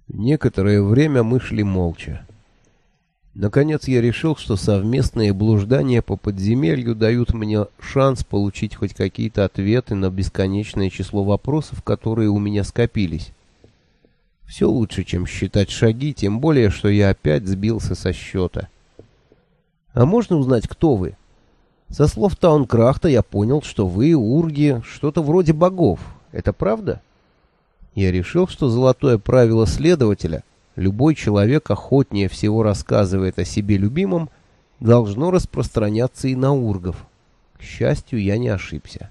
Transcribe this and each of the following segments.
Некоторое время мы шли молча. Наконец я решил, что совместные блуждания по подземелью дают мне шанс получить хоть какие-то ответы на бесконечное число вопросов, которые у меня скопились. Все лучше, чем считать шаги, тем более, что я опять сбился со счета. «А можно узнать, кто вы?» «Со слов Таункрахта я понял, что вы, урги, что-то вроде богов. Это правда?» Я решил, что золотое правило следователя — любой человек охотнее всего рассказывает о себе любимом, должно распространяться и на ургов. К счастью, я не ошибся.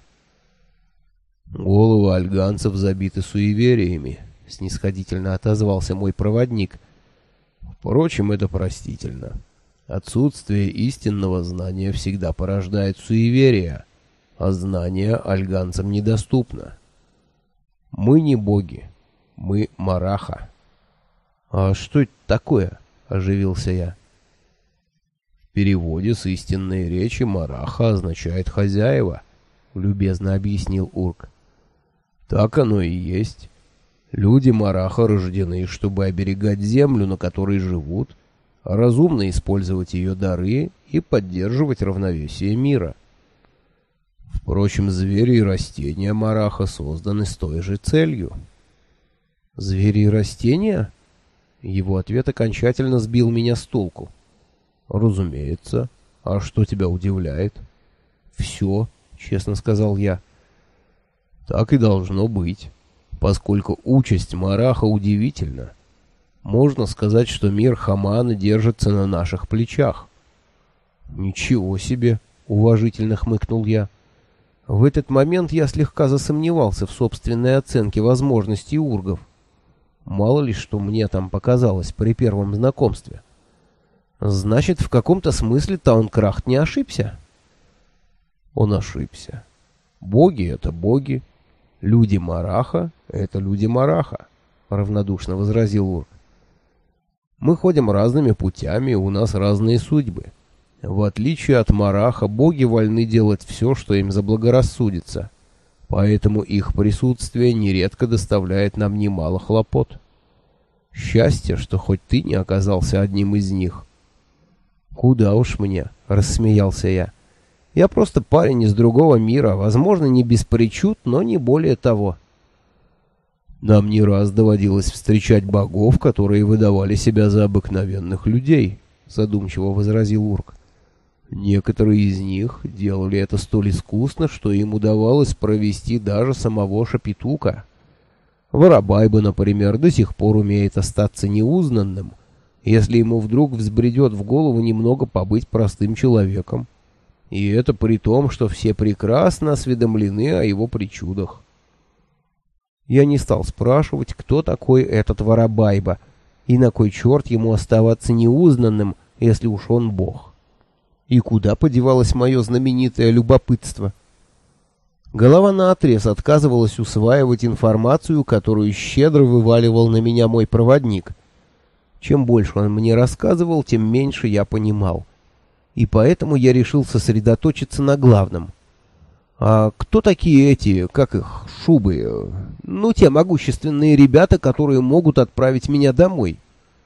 «Головы альганцев забиты суевериями», — снисходительно отозвался мой проводник. «Впрочем, это простительно. Отсутствие истинного знания всегда порождает суеверия, а знание альганцам недоступно. Мы не боги, мы мараха». «А что это такое?» — оживился я. «В переводе с истинной речи мараха означает «хозяева», — любезно объяснил урк. «Так оно и есть. Люди мараха рождены, чтобы оберегать землю, на которой живут, а разумно использовать ее дары и поддерживать равновесие мира. Впрочем, звери и растения мараха созданы с той же целью». «Звери и растения?» Его ответ окончательно сбил меня с толку. «Разумеется. А что тебя удивляет?» «Все», — честно сказал я. «Так и должно быть, поскольку участь мараха удивительна. Можно сказать, что мир Хамана держится на наших плечах». «Ничего себе!» — уважительно хмыкнул я. В этот момент я слегка засомневался в собственной оценке возможностей ургов. Мало ли, что мне там показалось при первом знакомстве. Значит, в каком-то смысле Таункрахт не ошибся? Он ошибся. Боги — это боги. Люди мараха — это люди мараха, — равнодушно возразил ург. Мы ходим разными путями, у нас разные судьбы. В отличие от мараха, боги вольны делать все, что им заблагорассудится. Поэтому их присутствие нередко доставляет нам немало хлопот. Счастье, что хоть ты не оказался одним из них. «Куда уж мне», — рассмеялся я. «Я просто парень из другого мира, возможно, не без причуд, но не более того». «Нам не раз доводилось встречать богов, которые выдавали себя за обыкновенных людей», — задумчиво возразил урк. «Некоторые из них делали это столь искусно, что им удавалось провести даже самого Шапитука. Воробайба, например, до сих пор умеет остаться неузнанным, если ему вдруг взбредет в голову немного побыть простым человеком. И это при том, что все прекрасно осведомлены о его причудах». Я не стал спрашивать, кто такой этот Воробайба, и на кой черт ему оставаться неузнанным, если уж он бог. И куда подевалось мое знаменитое любопытство? Голова наотрез отказывалась усваивать информацию, которую щедро вываливал на меня мой проводник. Чем больше он мне рассказывал, тем меньше я понимал. И поэтому я решил сосредоточиться на главном. «А кто такие эти, как их, шубы? Ну, те могущественные ребята, которые могут отправить меня домой?»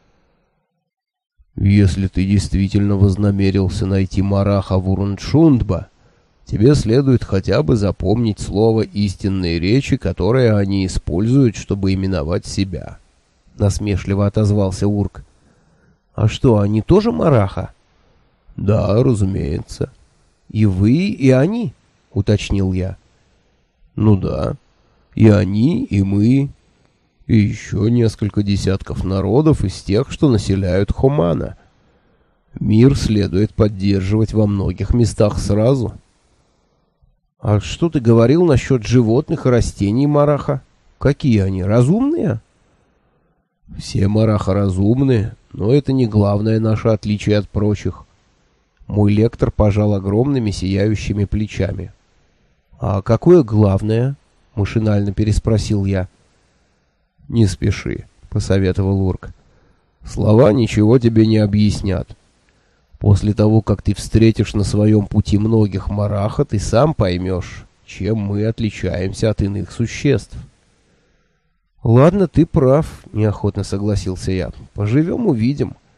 «Если ты действительно вознамерился найти мараха Вуруншундба, тебе следует хотя бы запомнить слово истинной речи, которое они используют, чтобы именовать себя», — насмешливо отозвался урк. «А что, они тоже мараха?» «Да, разумеется». «И вы, и они?» — уточнил я. «Ну да, и они, и мы, и еще несколько десятков народов из тех, что населяют Хомана. Мир следует поддерживать во многих местах сразу». «А что ты говорил насчет животных и растений мараха? Какие они, разумные?» «Все мараха разумные, но это не главное наше отличие от прочих». Мой лектор пожал огромными сияющими плечами. «А какое главное?» — машинально переспросил я. «Не спеши», — посоветовал урк. «Слова ничего тебе не объяснят. После того, как ты встретишь на своем пути многих мараха, ты сам поймешь, чем мы отличаемся от иных существ». «Ладно, ты прав», — неохотно согласился я. «Поживем — увидим».